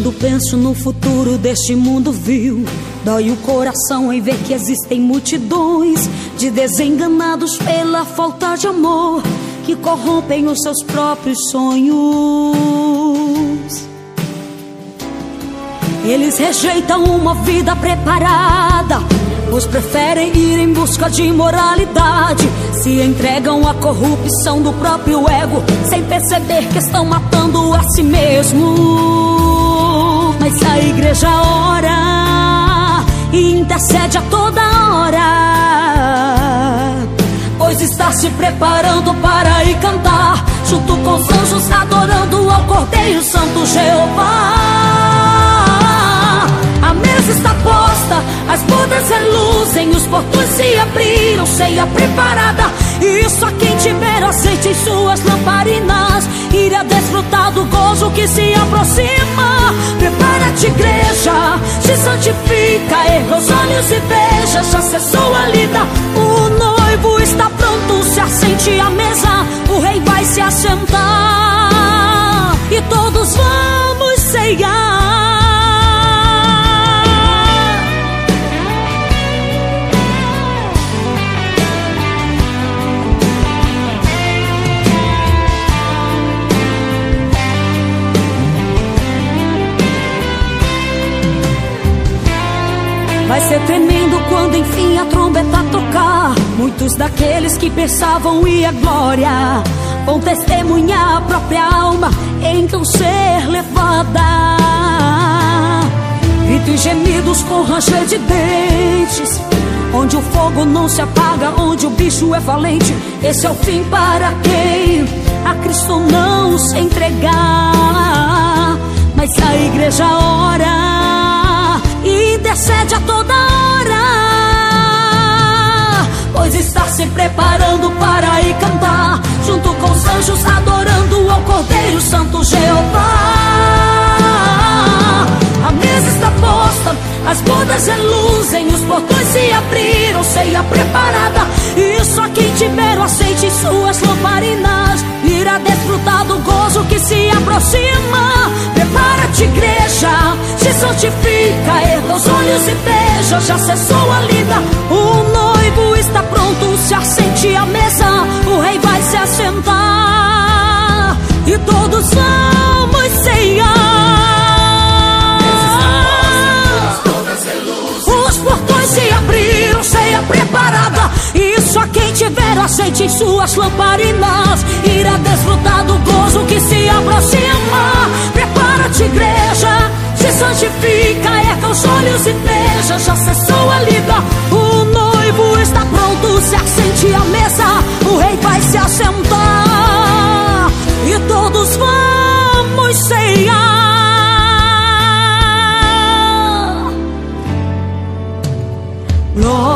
Quando penso no futuro deste mundo vil, dói o coração em ver que existem multidões de desenganados pela falta de amor, que corrompem os seus próprios sonhos. Eles rejeitam uma vida preparada, pois preferem ir em busca de moralidade. Se entregam à corrupção do próprio ego, sem perceber que estão matando a si mesmo. Mas a igreja ora e intercede a toda hora, pois está se preparando para ir cantar, junto com os anjos, adorando ao Cordeiro Santo Jeová. A mesa está posta, as bodas reluzem, os portões se abriram, ceia preparada. E só quem tiver azeite em suas lamparinas irá desfrutar do gozo que se aproxima. Prepara-te, igreja, se santifica, erga os olhos e veja, já cessou a lida. O noivo está pronto, se assente à mesa, o rei vai se assentar e todos vamos ceiar. Vai ser tremendo quando enfim a trombeta tocar. Muitos daqueles que pensavam ir à glória vão testemunhar a própria alma então ser levada. Gritos e gemidos com ranger de dentes, onde o fogo não se apaga, onde o bicho é valente. Esse é o fim para quem a Cristo não se entregar. Mas a igreja ora e intercede a toda hora, pois está se preparando para ir cantar, junto com os anjos, adorando ao Cordeiro Santo Jeová. A mesa está posta, as bodas reluzem, os portões se abriram, ceia preparada. E só quem tiver o azeite em suas lamparinas irá desfrutar do gozo que se aproxima. Prepara-te, igreja, se santifica, erga os olhos e veja, já cessou a lida. O noivo está pronto, se assente à mesa, o rei vai se assentar e todos vamos ceiar. Os portões se abriram, ceia preparada. E só quem tiver azeite em suas lamparinas irá desfrutar do gozo que se aproxima. Prepara-te, igreja, se santifica, erga os olhos e veja, já cessou a lida. O noivo está pronto, se assente à mesa, o rei vai se assentar e todos vamos ceiar. Glória